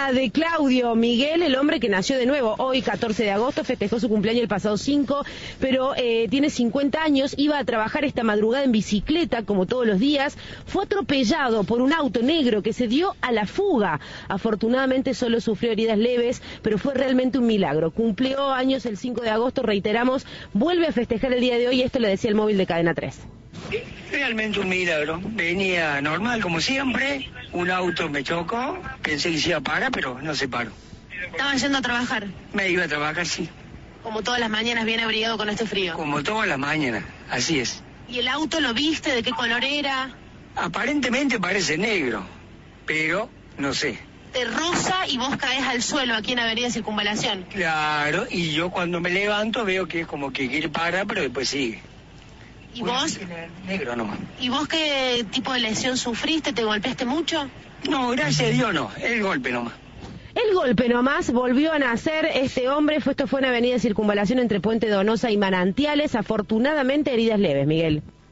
la de Claudio Miguel, el hombre que nació de nuevo hoy 14 de agosto, festejó su cumpleaños el pasado 5, pero tiene 50 años, iba a trabajar esta madrugada en bicicleta como todos los días, fue atropellado por un auto negro que se dio a la fuga. Afortunadamente solo sufrió heridas leves, pero fue realmente un milagro. Cumplió años el 5 de agosto, reiteramos, vuelve a festejar el día de hoy, esto le decía el móvil de Cadena 3. Realmente un milagro. Venía normal como siempre, un auto me chocó, pensé que se iba a parar, pero no se paró. ¿Estaban yendo a trabajar? Me iba a trabajar, sí. Como todas las mañanas, bien abrigado con este frío. Como todas las mañanas, así es. ¿Y el auto lo viste? ¿De qué color era? Aparentemente parece negro, pero no sé. Te roza y vos caes al suelo aquí en Avenida Circunvalación. Claro, y yo cuando me levanto veo que es como que quiere parar, pero después sigue. ¿Y vos? Negro nomás. ¿Y vos qué tipo de lesión sufriste? ¿Te golpeaste mucho? No, gracias a Dios no, el golpe nomás. El golpe nomás, volvió a nacer este hombre, esto fue en Avenida Circunvalación entre Puente Donosa y Manantiales, afortunadamente heridas leves, Miguel.